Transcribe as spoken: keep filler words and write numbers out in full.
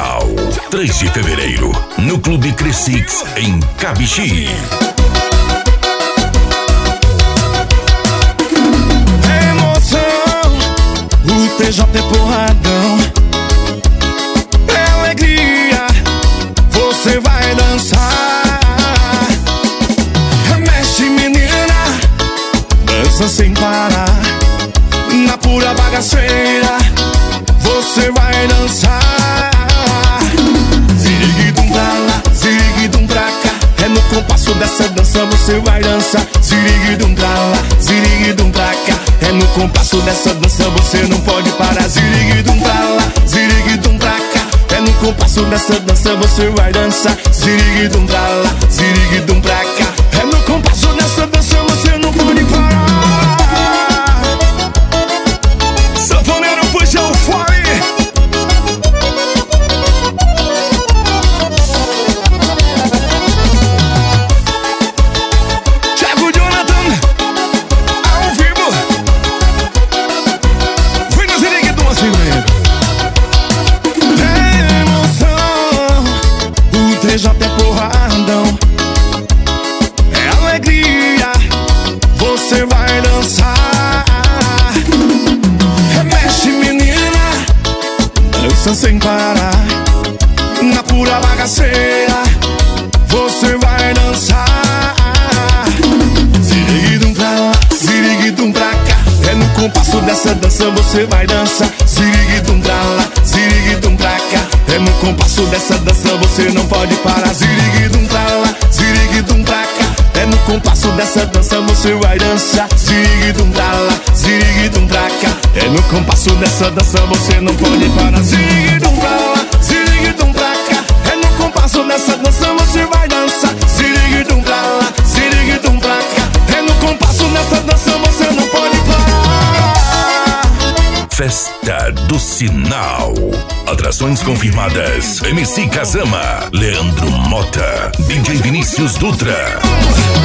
Sinal. três de fevereiro, no Clube Crescix, em Cabixi. Emoção, o T J é porradão. É alegria, você vai dançar. Mexe, menina, dança sem parar. Na pura bagaceira, você vai dançar. Ziriguidum pra lá, ziriguidum pra cá. É no compasso dessa dança você vai dançar. Ziriguidum pra lá, ziriguidum pra cá. É no compasso dessa dança você não pode parar. Ziriguidum pra lá, ziriguidum pra cá. É no compasso dessa dança você vai dançar. Ziriguidum pra lá, ziriguidum pra cá. É no compasso dessa dança você não pode parar. Sanfoneiro, puxa o fole. Thiago Jonathan, ao vivo. Vem no Ziriguidum assim comigo. É emoção, o T J é porradão. É alegria, você vai dançar. Mexe, menina, dança sem parar. Na pura bagaceira, você vai dançar. Ziriguidum pra lá, ziriguidum pra cá. É no compasso dessa dança você vai dançar. Ziriguidum pra lá, ziriguidum pra cá. É no compasso dessa dança você não pode parar. Ziriguidum pra lá, ziriguidum pra cá. É no compasso dessa dança você vai dançar. Ziriguidum pra lá, ziriguidum pra cá. É no compasso dessa dança você não pode parar. Ziriguidum pra lá, ziriguidum pra cá. É no compasso dessa dança você vai dançar. Ziriguidum pra lá, ziriguidum pra cá. É no compasso dessa dança você não pode parar. Festa do Sinal. Atrações confirmadas: M C Kazama, Leandro Mota, D J Vinícius Dutra.